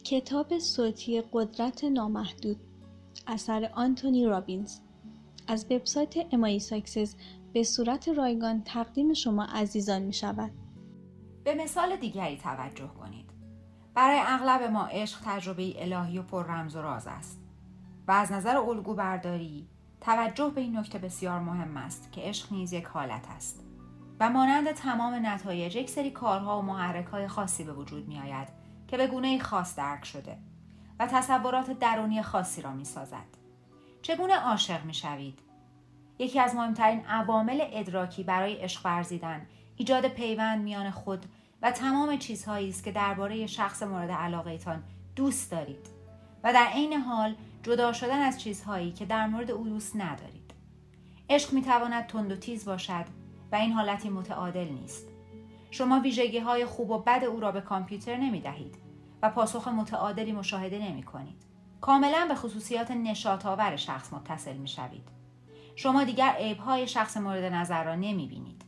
کتاب صوتی قدرت نامحدود اثر آنتونی رابینز از وبسایت امای ساکسس به صورت رایگان تقدیم شما عزیزان می شود. به مثال دیگری توجه کنید. برای اغلب ما عشق تجربه الهی و پر رمز و راز است. و از نظر الگو برداری توجه به این نکته بسیار مهم است که عشق نیز یک حالت است. و مانند تمام نتایج یک سری کارها و محرک‌های خاصی به وجود می آید که به گونه‌ای خاص درک شده و تصورات درونی خاصی را می سازد. چگونه عاشق می شوید؟ یکی از مهمترین عوامل ادراکی برای عشق ورزیدن ایجاد پیوند میان خود و تمام چیزهایی است که درباره شخص مورد علاقه‌تان دوست دارید و در عین حال جدا شدن از چیزهایی که در مورد او دوست ندارید. عشق می تواند تند و تیز باشد و این حالتی متعادل نیست. شما ویژگی‌های خوب و بد او را به کامپیوتر نمی‌دهید و پاسخ متعادلی مشاهده نمی‌کنید. کاملاً به خصوصیات نشاط‌آور شخص متصل می‌شوید. شما دیگر عیب‌های شخص مورد نظر را نمی‌بینید.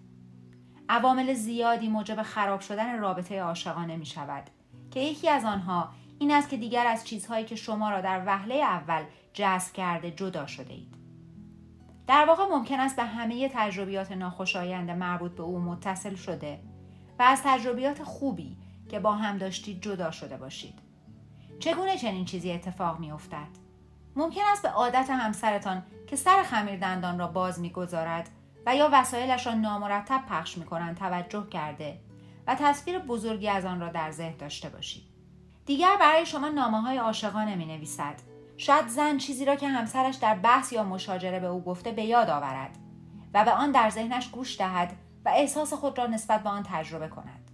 عوامل زیادی موجب خراب شدن رابطه عاشقانه می‌شود که یکی از آنها این است که دیگر از چیزهایی که شما را در وهله اول جذب کرده جدا شده‌اید. در واقع ممکن است به همه تجربیات ناخوشایند مربوط به او متصل شده و از تجربیات خوبی که با هم داشتید جدا شده باشید. چگونه چنین چیزی اتفاق می افتد؟ ممکن است به عادت همسرتان که سر خمیردندان را باز می گذارد و یا وسایلش را نامرتب پخش می کنند توجه کرده و تصویر بزرگی از آن را در ذهن داشته باشید. دیگر برای شما نامه‌های عاشقانه می نویسد. شاید زن چیزی را که همسرش در بحث یا مشاجره به او گفته به یاد آورد و به آن در ذهنش گوش دهد و احساس خود را نسبت به آن تجربه کند.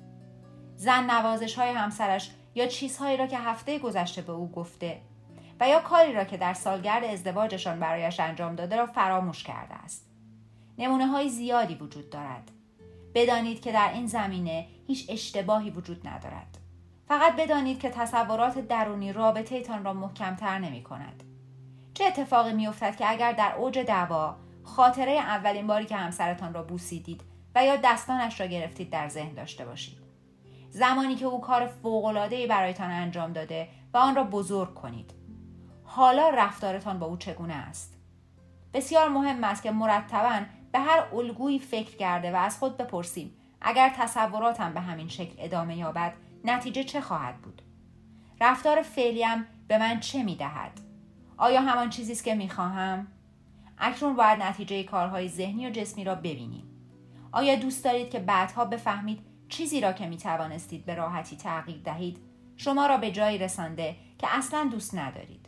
زن نوازش‌های همسرش یا چیزهایی را که هفته گذشته به او گفته و یا کاری را که در سالگرد ازدواجشان برایش انجام داده را فراموش کرده است. نمونه‌های زیادی وجود دارد. بدانید که در این زمینه هیچ اشتباهی وجود ندارد. فقط بدانید که تصورات درونی رابطه تان را محکم‌تر نمی‌کند. چه اتفاقی می‌افتد که اگر در اوج دعوا خاطره اولین باری که همسرتان را بوسیدید و یا دستانش را گرفتید در ذهن داشته باشید؟ زمانی که او کار فوق‌العاده‌ای برایتان انجام داده و آن را بزرگ کنید. حالا رفتارتان با او چگونه است؟ بسیار مهم است که مرتباً به هر الگویی فکر کرده و از خود بپرسیم اگر تصوراتم به همین شکل ادامه یابد نتیجه چه خواهد بود؟ رفتار فعلیم به من چه می‌دهد؟ آیا همان چیزی است که می‌خواهم؟ اکنون باید نتیجه کارهای ذهنی و جسمی را ببینیم. آیا دوست دارید که بعدها بفهمید چیزی را که می‌توانستید به راحتی تغییر دهید شما را به جایی رسانده که اصلاً دوست ندارید؟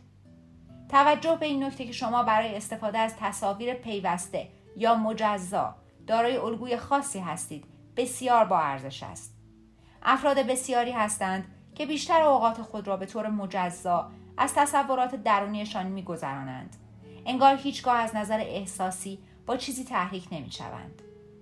توجه به این نکته که شما برای استفاده از تصاویر پیوسته یا مجزا دارای الگوی خاصی هستید بسیار با ارزش است. افراد بسیاری هستند که بیشتر اوقات خود را به طور مجزا از تصورات درونیشان می‌گذرانند. انگار هیچگاه از نظر احساسی با چیزی تحریک نمی‌شوند.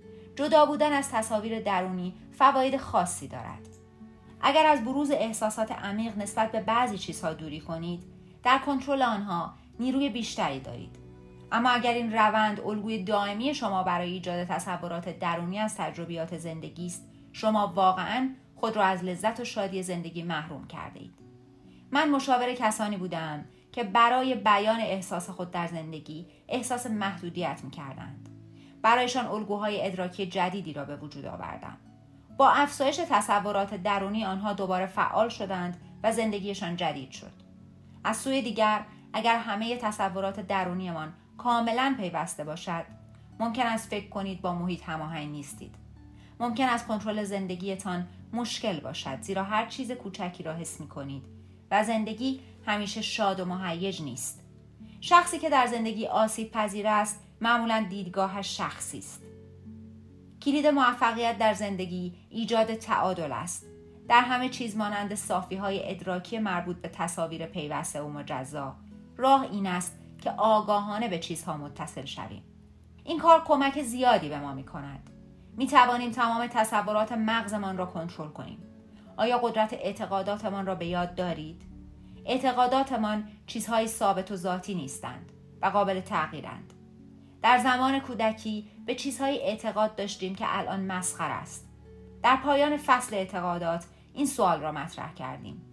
جدا بودن از تصاویر درونی فواید خاصی دارد. اگر از بروز احساسات عمیق نسبت به بعضی چیزها دوری کنید، در کنترل آنها نیروی بیشتری دارید. اما اگر این روند الگوی دائمی شما برای ایجاد تصورات درونی از تجربیات زندگی است، شما واقعاً خود را از لذت و شادی زندگی محروم کرده اید. من مشاور کسانی بودم که برای بیان احساس خود در زندگی احساس محدودیت می‌کردند. برایشان الگوهای ادراکی جدیدی را به وجود آوردم. با افزایش تصورات درونی آنها دوباره فعال شدند و زندگیشان جدید شد. از سوی دیگر اگر همه تصورات درونیمان کاملاً پیوسته باشد، ممکن است فکر کنید با محیط هماهنگ نیستید. ممکن است کنترل زندگیتان مشکل باشد زیرا هر چیز کوچکی را حس می‌کنید و زندگی همیشه شاد و مهیج نیست. شخصی که در زندگی آسیب پذیر است معمولاً دیدگاهش شخصی است. کلید موفقیت در زندگی ایجاد تعادل است. در همه چیز مانند صافی‌های ادراکی مربوط به تصاویر پیوسته و مجزا، راه این است که آگاهانه به چیزها متصل شویم. این کار کمک زیادی به ما می‌کند. می‌توانیم تمام تصورات مغزمان را کنترل کنیم. آیا قدرت اعتقاداتمان را به یاد دارید؟ اعتقاداتمان چیزهای ثابت و ذاتی نیستند و قابل تغییرند. در زمان کودکی به چیزهای اعتقاد داشتیم که الان مسخره است. در پایان فصل اعتقادات این سوال را مطرح کردیم: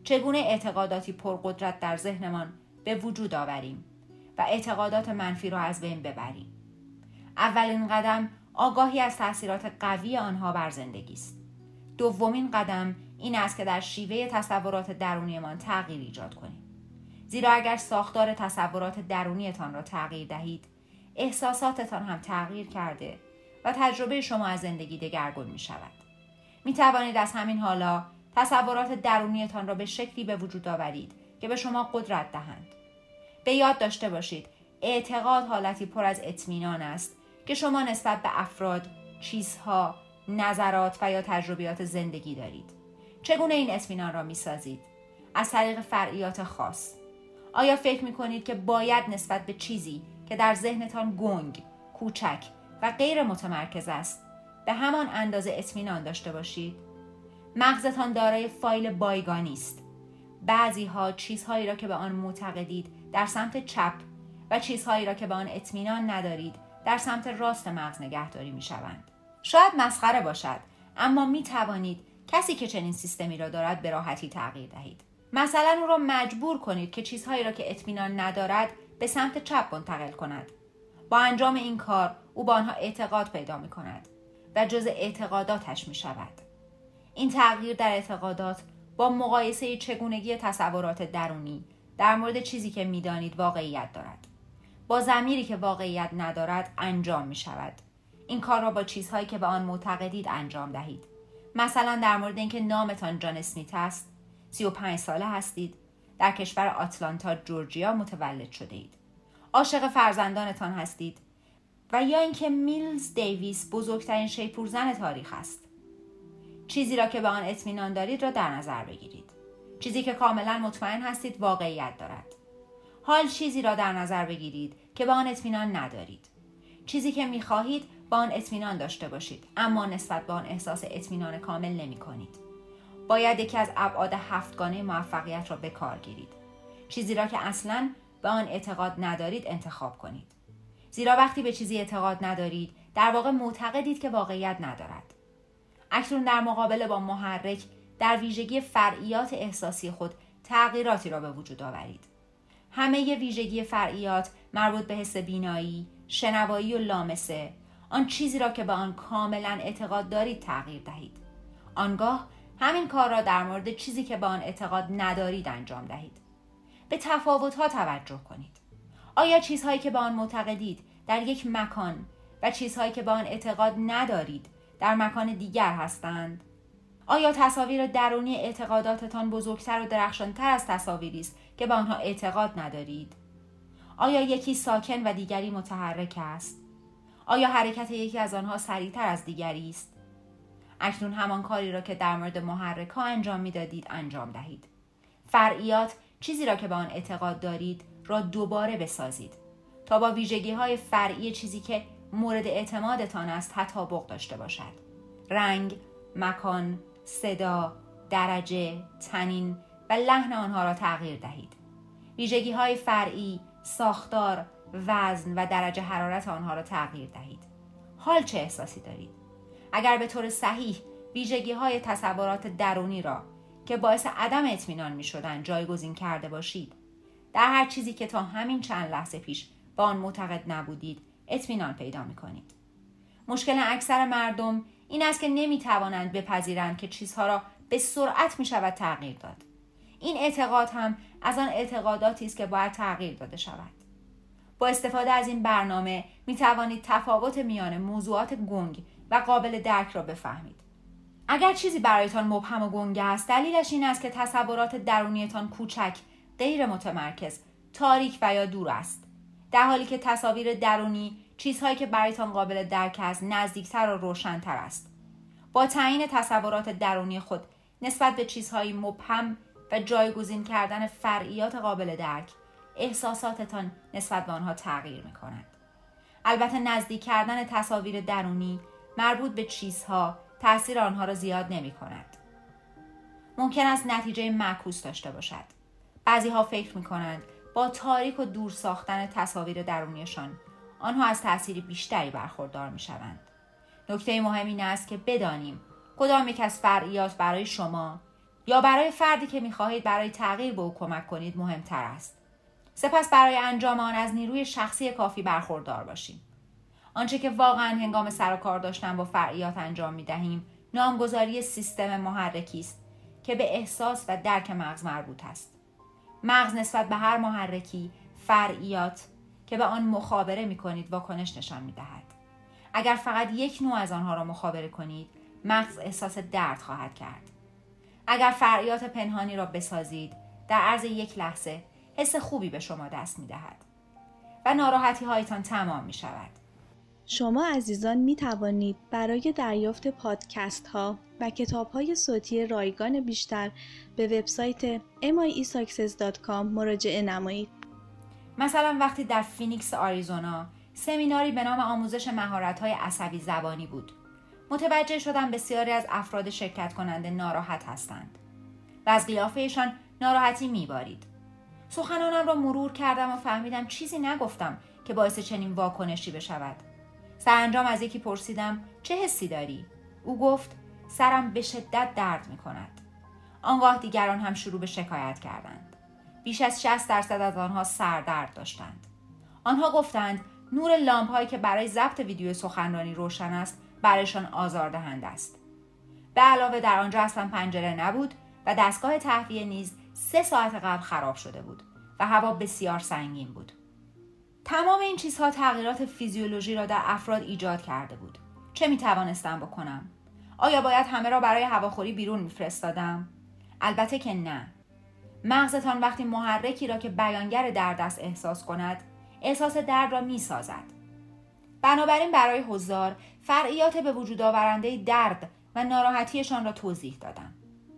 چگونه اعتقاداتی پرقدرت در ذهنمان به وجود آوریم و اعتقادات منفی را از بین ببریم. اولین قدم آگاهی از تأثیرات قوی آنها بر زندگی است. دومین قدم این است که در شیوه تصورات درونیمان تغییر ایجاد کنیم. زیرا اگر ساختار تصورات درونیتان را تغییر دهید، احساساتتان هم تغییر کرده و تجربه شما از زندگی دگرگون می شود. می توانید از همین حالا تصورات درونیتان را به شکلی به وجود آورید که به شما قدرت دهند. به یاد داشته باشید اعتقاد حالتی پر از اطمینان است که شما نسبت به افراد، چیزها، نظرات و یا تجربیات زندگی دارید. چگونه این اطمینان را می سازید؟ از طریق فرعیات خاص. آیا فکر می کنید که باید نسبت به چیزی که در ذهنتان گنگ، کوچک و غیر متمرکز است به همان اندازه اطمینان داشته باشید؟ مغزتان دارای فایل بایگانی است. بعضی ها چیزهایی را که به آن معتقدید در سمت چپ و چیزهایی را که به آن اطمینان ندارید در سمت راست مغز نگهداری می شوند. شاید مسخره باشد، اما می توانید کسی که چنین سیستمی را دارد به راحتی تغییر دهید. مثلا او را مجبور کنید که چیزهایی را که اطمینان ندارد به سمت چپ منتقل کند. با انجام این کار او با آنها اعتقاد پیدا می کند و جزء اعتقاداتش می شود. این تغییر در اعتقادات با مقایسه چگونگی تصورات درونی در مورد چیزی که می دانید واقعیت دارد. با ضمیری که واقعیت ندارد انجام می شود. این کار را با چیزهایی که به آن معتقدید انجام دهید. مثلا در مورد اینکه نامتان جان اسمیت است، 35 ساله هستید، در کشور آتلانتا جورجیا متولد شده اید، عاشق فرزندانتان هستید و یا اینکه میلز دیویس بزرگترین شیپورزن تاریخ است. چیزی را که به آن اطمینان دارید را در نظر بگیرید. چیزی که کاملا مطمئن هستید واقعیت دارد. حال چیزی را در نظر بگیرید که به آن اطمینان ندارید. چیزی که می‌خواهید با آن اطمینان داشته باشید، اما نسبت به آن احساس اطمینان کامل نمی‌کنید. باید یکی از ابعاد 7گانه موفقیت را به کار گیرید. چیزی را که اصلاً به آن اعتقاد ندارید انتخاب کنید. زیرا وقتی به چیزی اعتقاد ندارید، در واقع معتقدید که واقعیت ندارد. اکنون در مقابله با محرک در ویژگی فرعیات احساسی خود تغییراتی را به وجود آورید. همه ویژگی فرعیات مربوط به حس بینایی، شنوایی و لامسه، آن چیزی را که به آن کاملا اعتقاد دارید تغییر دهید. آنگاه همین کار را در مورد چیزی که به آن اعتقاد ندارید انجام دهید. به تفاوت‌ها توجه کنید. آیا چیزهایی که به آن معتقدید در یک مکان و چیزهایی که به آن اعتقاد ندارید در مکان دیگر هستند؟ آیا تصاویر درونی اعتقاداتتان بزرگتر و درخشانتر از تصاویری است که به آنها اعتقاد ندارید؟ آیا یکی ساکن و دیگری متحرک است؟ آیا حرکت یکی از آنها سریعتر از دیگری است؟ اکنون همان کاری را که در مورد محرک ها انجام می‌دادید انجام دهید. فرعیات، چیزی را که به آن اعتقاد دارید را دوباره بسازید تا با ویژگی‌های فرعی چیزی که مورد اعتمادتان است تطابق داشته باشد. رنگ، مکان، صدا، درجه، طنین و لحن آنها را تغییر دهید. ویژگی‌های فرعی، ساختار، وزن و درجه حرارت آنها را تغییر دهید. حال چه احساسی دارید؟ اگر به طور صحیح ویژگی‌های تصورات درونی را که باعث عدم اطمینان می‌شدند جایگزین کرده باشید، در هر چیزی که تا همین چند لحظه پیش به آن معتقد نبودید اطمینان پیدا می‌کنید. مشکل اکثر مردم این است که نمی‌توانند بپذیرند که چیزها را به سرعت می‌شود تغییر داد. این اعتقاد هم از آن اعتقاداتی است که باید تغییر داده شود. با استفاده از این برنامه می‌توانید تفاوت میان موضوعات گنگ و قابل درک را بفهمید. اگر چیزی برایتان مبهم و گنگ است، دلیلش این است که تصورات درونیتان کوچک، غیر متمرکز، تاریک و یا دور است. در حالی که تصاویر درونی، چیزهایی که برایتان قابل درک است، نزدیکتر و روشن‌تر است. با تعیین تصورات درونی خود نسبت به چیزهایی مبهم و جایگزین کردن فرعیات قابل درک، احساساتتان نسبت به آنها تغییر می‌کند. البته نزدیک کردن تصاویر درونی مربوط به چیزها تأثیر آنها را زیاد نمی‌کند. ممکن است نتیجه معکوس داشته باشد. بعضی‌ها فکر می‌کنند با تاریک و دور ساختن تصاویر درونیشان آنها از تأثیر بیشتری برخوردار می‌شوند. نکته مهم این است که بدانیم کدام یک از فرعیات برای شما یا برای فردی که می‌خواهید برای تغییر به او کمک کنید مهمتر است. سپس برای انجام آن از نیروی شخصی کافی برخوردار باشیم. آنچه که واقعاً هنگام سر و کار داشتن با فرعیات انجام می‌دهیم، نامگذاری سیستم محرکی است که به احساس و درک مغز مربوط است. مغز نسبت به هر محرکی، فرعیات که به آن مخابره می‌کنید واکنش نشان می‌دهد. اگر فقط یک نوع از آنها را مخابره کنید، مغز احساس درد خواهد کرد. اگر فرعیات پنهانی را بسازید، در عرض یک لحظه حس خوبی به شما دست می‌دهد و ناراحتی هایتان تمام می‌شود. شما عزیزان می توانید برای دریافت پادکست ها و کتاب های صوتی رایگان بیشتر به وبسایت miesuccess.com مراجعه نمایید. مثلا وقتی در فینیکس آریزونا سمیناری به نام آموزش مهارت‌های عصبی زبانی بود، متوجه شدم بسیاری از افراد شرکت کننده ناراحت هستند و از قیافه‌شان ناراحتی می‌بارید. سخنانم را مرور کردم و فهمیدم چیزی نگفتم که باعث چنین واکنشی بشود. سرانجام از یکی پرسیدم چه حسی داری؟ او گفت سرم به شدت درد می‌کند. آنگاه دیگران هم شروع به شکایت کردند. بیش از 60% از آنها سردرد داشتند. آنها گفتند نور لامپ‌هایی که برای ضبط ویدیو سخنرانی روشن است برایشان آزاردهنده است. به علاوه در آنجا اصلا پنجره نبود و دستگاه تهویه نیز 3 ساعت قبل خراب شده بود و هوا بسیار سنگین بود. تمام این چیزها تغییرات فیزیولوژی را در افراد ایجاد کرده بود. چه میتوانستم بکنم؟ آیا باید همه را برای هواخوری بیرون میفرستادم؟ البته که نه. مغزتان وقتی محرکی را که بیانگر درد است احساس کند، احساس درد را میسازد. بنابراین برای حضار فرعیات به وجود آورنده درد و ناراحتیشان را توضیح دادم.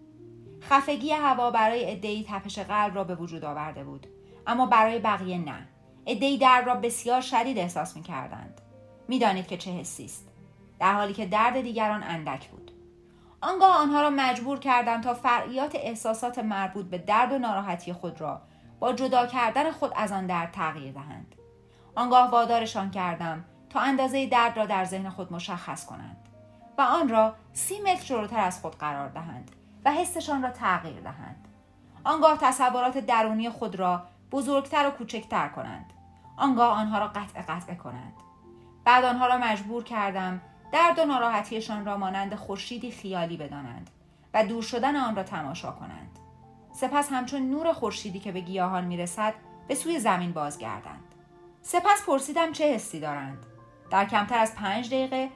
خفگی هوا برای عده‌ای تپش قلب را به وجود آورده بود، اما برای بقیه نه. عده‌ای درد را بسیار شدید احساس می‌کردند. می‌دانید که چه حسی است، در حالی که درد دیگران اندک بود. آنگاه آنها را مجبور کردم تا فرعیات احساسات مربوط به درد و ناراحتی خود را با جدا کردن خود از آن درد تغییر دهند. آنگاه وادارشان کردم تا اندازه درد را در ذهن خود مشخص کنند و آن را 30 متر جلوتر از خود قرار دهند و حسشان را تغییر دهند. آنگاه تصورات درونی خود را بزرگتر و کوچکتر کنند. آنگاه آنها را قطع کنند. بعد آنها را مجبور کردم درد و ناراحتیشان را مانند خورشیدی خیالی بدانند و دور شدن آن را تماشا کنند. سپس همچون نور خورشیدی که به گیاهان میرسد به سوی زمین بازگردند. سپس پرسیدم چه حسی دارند. در کمتر از 5 دقیقه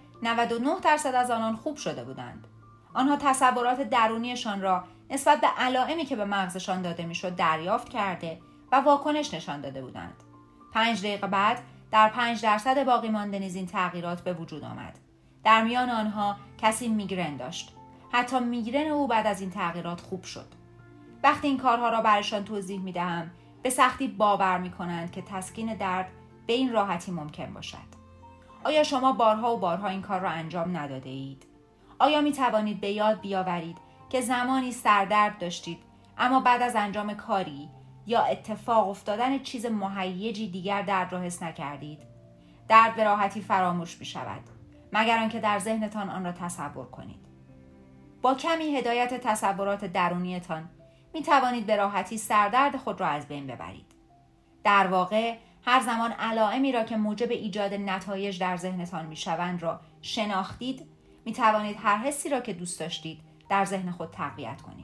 99% از آنان خوب شده بودند. آنها تصورات درونیشان را نسبت به علائمی که به مغزشان داده میشد دریافت کرده و واکنش نشان داده بودند. 5 دقیقه بعد در 5% باقی مانده نیز این تغییرات به وجود آمد. در میان آنها کسی میگرن داشت. حتی میگرن او بعد از این تغییرات خوب شد. وقتی این کارها را برایشان توضیح میدهم، به سختی باور میکنند که تسکین درد به این راحتی ممکن باشد. آیا شما بارها و بارها این کار را انجام نداده اید؟ آیا می توانید به یاد بیاورید که زمانی سردرد داشتید اما بعد از انجام کاری یا اتفاق افتادن چیز مهیجی دیگر درد را حس نکردید؟ درد به راحتی فراموش می شود مگر آنکه در ذهنتان آن را تصور کنید. با کمی هدایت تصورات درونیتان می توانید به راحتی سردرد خود را از بین ببرید. در واقع هر زمان علائمی را که موجب ایجاد نتایج در ذهنتان می شوند را شناختید، می توانید هر حسی را که دوست داشتید در ذهن خود تقویت کنید.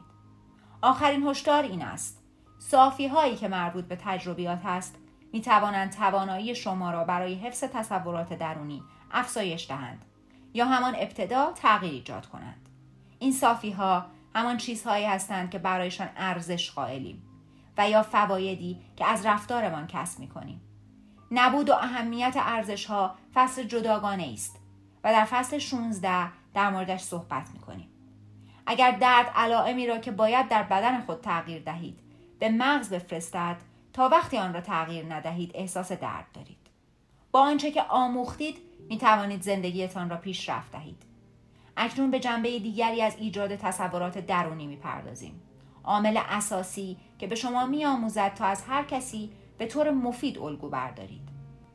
آخرین هشدار این است: صافی هایی که مربوط به تجربیات است می توانند توانایی شما را برای حفظ تصورات درونی افزایش دهند یا همان ابتدا تغییر ایجاد کنند. این صافی ها همان چیزهایی هستند که برایشان ارزش قائلیم و یا فوایدی که از رفتارمان کسب می کنیم. نبود و اهمیت ارزش ها فصل جداگانه است و در فصل 16 در موردش صحبت می کنیم. اگر درد علائمی را که باید در بدن خود تغییر دهید به مغز بفرستد، تا وقتی آن را تغییر ندهید احساس درد دارید. با آنچه که آموختید می توانید زندگیتان را پیشرفت دهید. اکنون به جنبه دیگری از ایجاد تصورات درونی می پردازیم. عامل اساسی که به شما می آموزد تا از هر کسی به طور مفید الگو بردارید.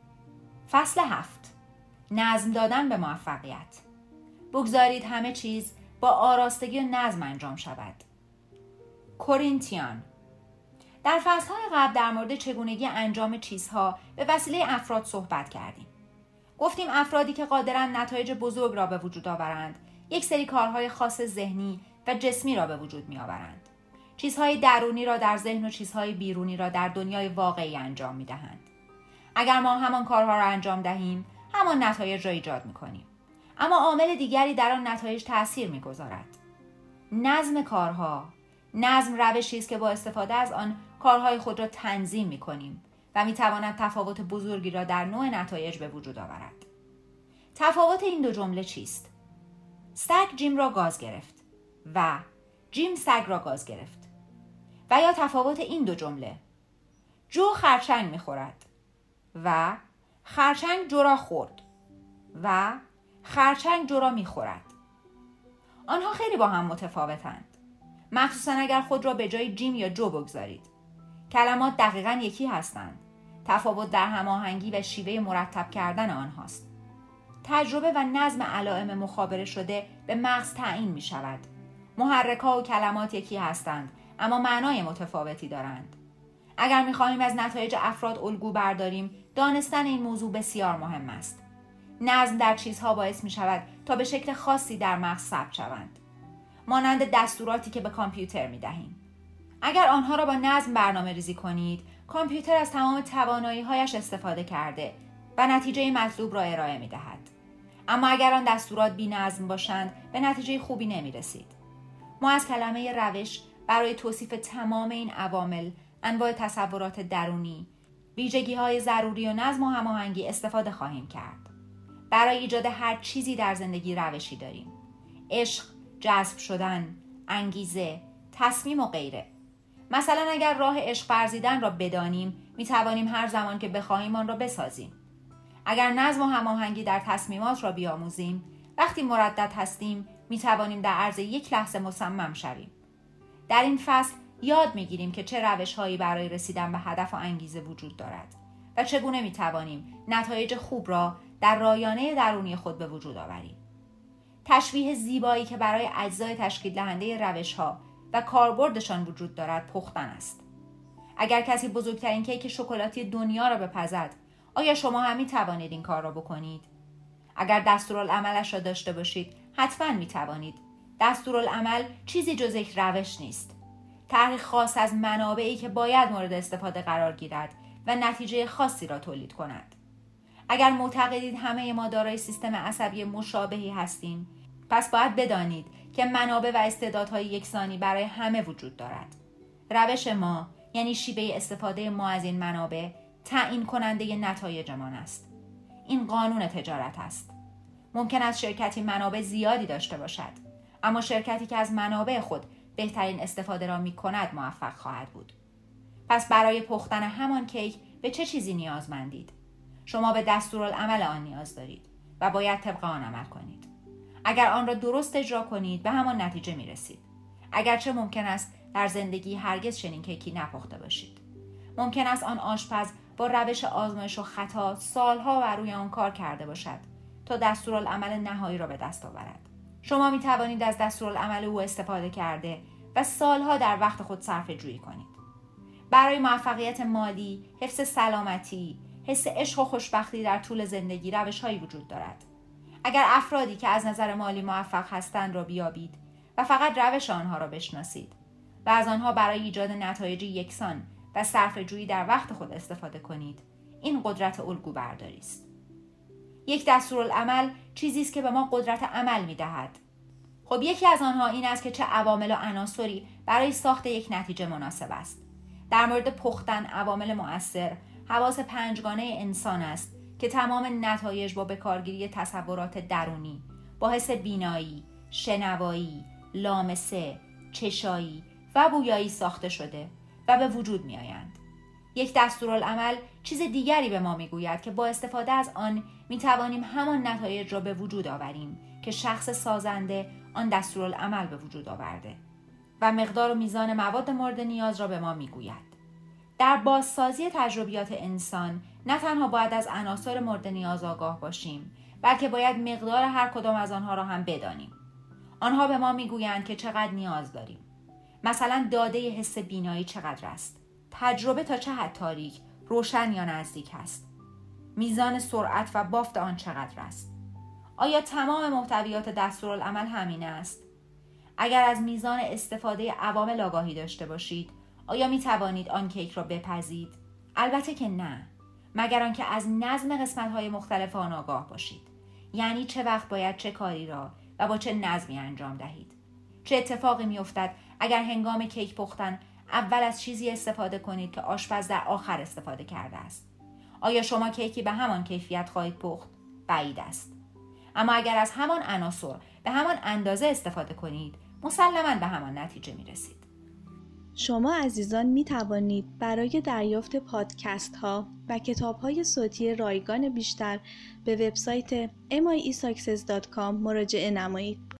فصل 7: نظم دادن به موفقیت. بگذارید همه چیز با آراستگی و نظم انجام شود. کورینتیان. در فصل‌های قبل در مورد چگونگی انجام چیزها به وسیله افراد صحبت کردیم. گفتیم افرادی که قادرند نتایج بزرگ را به وجود آورند، یک سری کارهای خاص ذهنی و جسمی را به وجود می‌آورند. چیزهای درونی را در ذهن و چیزهای بیرونی را در دنیای واقعی انجام می‌دهند. اگر ما همان کارها را انجام دهیم، همان نتایج را ایجاد می‌کنیم. اما عامل دیگری در آن نتایج تأثیر می‌گذارد. نظم کارها. نظم روشی است که با استفاده از آن کارهای خود را تنظیم می‌کنیم و می‌تواند تفاوت بزرگی را در نوع نتایج به وجود آورد. تفاوت این دو جمله چیست؟ سگ جیم را گاز گرفت و جیم سگ را گاز گرفت. و یا تفاوت این دو جمله: جو خرچنگ می‌خورد و خرچنگ جو را خورد و خرچنگ جو را می‌خورد. آنها خیلی با هم متفاوتند، مخصوصا اگر خود را به جای جیم یا جو بگذارید. کلمات دقیقاً یکی هستند. تفاوت در هماهنگی و شیوه مرتب کردن آنهاست. تجربه و نظم علائم مخابره شده به مغز تعیین می شود. محرک‌ها و کلمات یکی هستند، اما معنای متفاوتی دارند. اگر می خواهیم از نتایج افراد الگو برداریم، دانستن این موضوع بسیار مهم است. نظم در چیزها باعث می شود تا به شکل خاصی در مغز ثبت شوند. مانند دستوراتی که به کامپیوتر می دهیم. اگر آنها را با نظم برنامه ریزی کنید، کامپیوتر از تمام توانایی‌هایش استفاده کرده و نتیجه مطلوب را ارائه می دهد. اما اگر آن دستورات بی نظم باشند، به نتیجه خوبی نمی رسید. ما از کلمه روش برای توصیف تمام این عوامل، انواع تصورات درونی، ویژگی‌های ضروری و نظم و هماهنگی استفاده خواهیم کرد. برای ایجاد هر چیزی در زندگی روشی داریم. عشق، جذب شدن، انگیزه، تصمیم و غیره. مثلا اگر راه عشق ورزیدن را بدانیم، می توانیم هر زمان که بخواهیم آن را بسازیم. اگر نظم و هماهنگی در تصمیمات را بیاموزیم، وقتی مردد هستیم، می توانیم در عرض یک لحظه مصمم شویم. در این فصل یاد می گیریم که چه روش‌هایی برای رسیدن به هدف و انگیزه وجود دارد و چگونه می توانیم نتایج خوب را در رایانه درونی خود به وجود آوریم. تشبیه زیبایی که برای اجزای تشکیل دهنده روش‌ها و کاربردشان وجود دارد پختن است. اگر کسی بزرگترین کیک شکلاتی دنیا را بپزد، آیا شما هم می توانید این کار را بکنید؟ اگر دستورالعملش را داشته باشید، حتما می توانید. دستورالعمل چیزی جز یک روش نیست. طرحی خاص از منابعی که باید مورد استفاده قرار گیرد و نتیجه خاصی را تولید کند. اگر معتقدید همه ما دارای سیستم عصبی مشابهی هستیم، پس باید بدانید که منابع و استعدادهای یکسانی برای همه وجود دارد. روش ما، یعنی شیوه استفاده ما از این منابع، تعیین کننده نتایجمان است. این قانون تجارت است. ممکن است شرکتی منابع زیادی داشته باشد، اما شرکتی که از منابع خود بهترین استفاده را می کند موفق خواهد بود. پس برای پختن همان کیک به چه چیزی نیازمندید؟ شما به دستورالعمل آن نیاز دارید و باید طبق آن عمل کنید. اگر آن را درست اجرا کنید، به همان نتیجه می رسید. اگرچه ممکن است در زندگی هرگز چنین کیکی نپخته باشید. ممکن است آن آشپز با روش آزمایش و خطا سالها بر روی آن کار کرده باشد تا دستورالعمل نهایی را به دست آورد. شما می توانید از دستورالعمل او استفاده کرده و سالها در وقت خود صرفه جویی کنید. برای موفقیت مالی، حفظ سلامتی، حس عشق و خوشبختی در طول زندگی روش‌هایی وجود دارد. اگر افرادی که از نظر مالی موفق هستند را بیابید و فقط روش آنها را بشناسید و از آنها برای ایجاد نتایج یکسان و صرفه‌جویی در وقت خود استفاده کنید، این قدرت الگو برداری است. یک دستورالعمل چیزی است که به ما قدرت عمل می‌دهد. خب یکی از آنها این است که چه عوامل و عناصری برای ساخت یک نتیجه مناسب است. در مورد پختن عوامل مؤثر، حواس پنجگانه انسان است که تمام نتایج با بکارگیری تصورات درونی، با حس بینایی، شنوایی، لامسه، چشایی و بویایی ساخته شده و به وجود می آیند. یک دستورالعمل چیز دیگری به ما می گوید که با استفاده از آن می توانیم همان نتایج را به وجود آوریم که شخص سازنده آن دستورالعمل به وجود آورده و مقدار و میزان مواد مورد نیاز را به ما می گوید. در بازسازی تجربیات انسان نه تنها باید از عناصر مورد نیاز آگاه باشیم، بلکه باید مقدار هر کدام از آنها را هم بدانیم. آنها به ما میگویند که چقدر نیاز داریم. مثلا داده حس بینایی چقدر است؟ تجربه تا چه حد تاریک، روشن یا نزدیک است؟ میزان سرعت و بافت آن چقدر است؟ آیا تمام محتویات دستورالعمل همین است؟ اگر از میزان استفاده عوامل آگاهی داشته باشید، آیا می توانید آن کیک را بپزید؟ البته که نه، مگر آنکه از نظم قسمت‌های مختلف آن آگاه باشید. یعنی چه وقت باید چه کاری را و با چه نظمی انجام دهید. چه اتفاقی می‌افتد اگر هنگام کیک پختن اول از چیزی استفاده کنید که آشپز در آخر استفاده کرده است. آیا شما کیکی به همان کیفیت خواهید پخت؟ بعید است. اما اگر از همان عناصر به همان اندازه استفاده کنید، مسلماً به همان نتیجه می‌رسید. شما عزیزان می توانید برای دریافت پادکست ها و کتاب های صوتی رایگان بیشتر به وبسایت myesuccess.com مراجعه نمایید.